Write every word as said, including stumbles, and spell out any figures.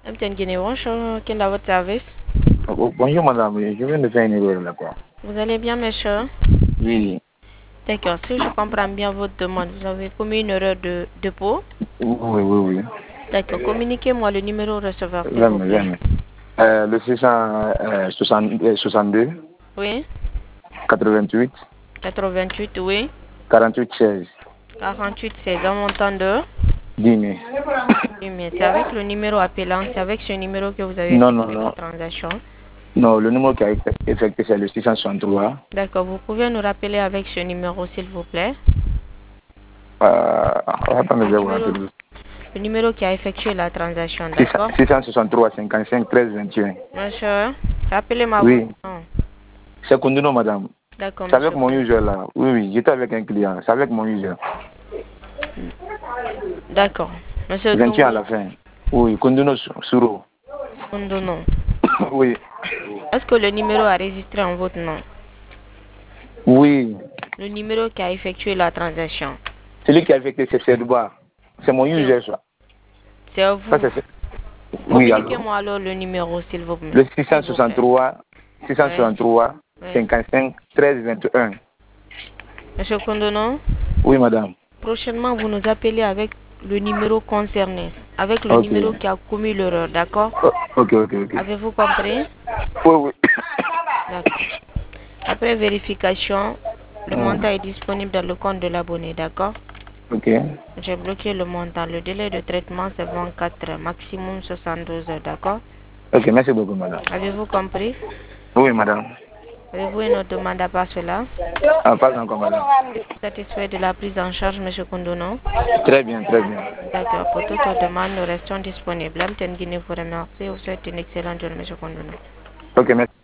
M T N Guinée, bonjour, quel est votre service? Oh, bonjour madame, je viens de faire une erreur là quoi. Vous allez bien, monsieur? Oui, D'accord, si je comprends bien votre demande, vous avez commis une erreur de dépôt. oui, oui, oui. D'accord, communiquez-moi le numéro receveur, s'il vous Jamais, plaît. jamais. Euh, le six cent soixante-deux, Oui, quatre-vingt-huit, quatre-vingt-huit, oui, quarante-huit, seize. quarante-huit, seize, un montant de... Dîner. Oui, mais c'est avec le numéro appelant, c'est avec ce numéro que vous avez Non, non, effectué la non. transaction. Non, le numéro qui a été effectué, c'est le six cent soixante-trois. D'accord, vous pouvez nous rappeler avec ce numéro, s'il vous plaît. Euh, attendez, Le je vais vous numéro, rappeler. le numéro qui a effectué la transaction, d'accord? six cent soixante-trois, cinquante-cinq, treize, vingt et un. Monsieur, rappelez-moi votre Oui, nom. c'est Kondino madame. D'accord, C'est avec monsieur. mon user là. Oui, oui, j'étais avec un client. C'est avec mon user. D'accord. Monsieur vingt et un à Tongo la fin. Oui, Kondino Suro. Kondono. Oui. Est-ce que le numéro a registré en votre nom? Oui. Le numéro qui a effectué la transaction. Celui qui a effectué, c'est Sedouba. C'est mon C'est user, ça. c'est à Ça, vous. c'est... Oui, allô. Communiquez-moi alors le numéro, s'il vous plaît. Le S'il vous plaît. six cent soixante-trois, Oui, six cent soixante-trois, oui. cinquante-cinq, treize, vingt et un. Monsieur Kondono, Oui, madame. prochainement, vous nous appelez avec le numéro concerné, avec le Ok. numéro qui a commis l'erreur, d'accord? Oh, ok, ok, ok. Avez-vous compris? Oui, oui. D'accord. Après vérification, le Hum, montant est disponible dans le compte de l'abonné, d'accord? ok. J'ai bloqué le montant. Le délai de traitement, c'est vingt-quatre heures, maximum soixante-douze heures, d'accord? Ok, merci beaucoup, madame. Avez-vous compris? Oui, madame. Avez-vous une autre demande à part cela? Ah, pas encore, madame. Satisfait de la prise en charge, M. Kondono? Très bien, très bien. D'accord. Pour toute autre demande, nous restons disponibles. M T N Guinée vous remercie. Vous souhaite une excellente journée, M. Kondono. Ok, merci.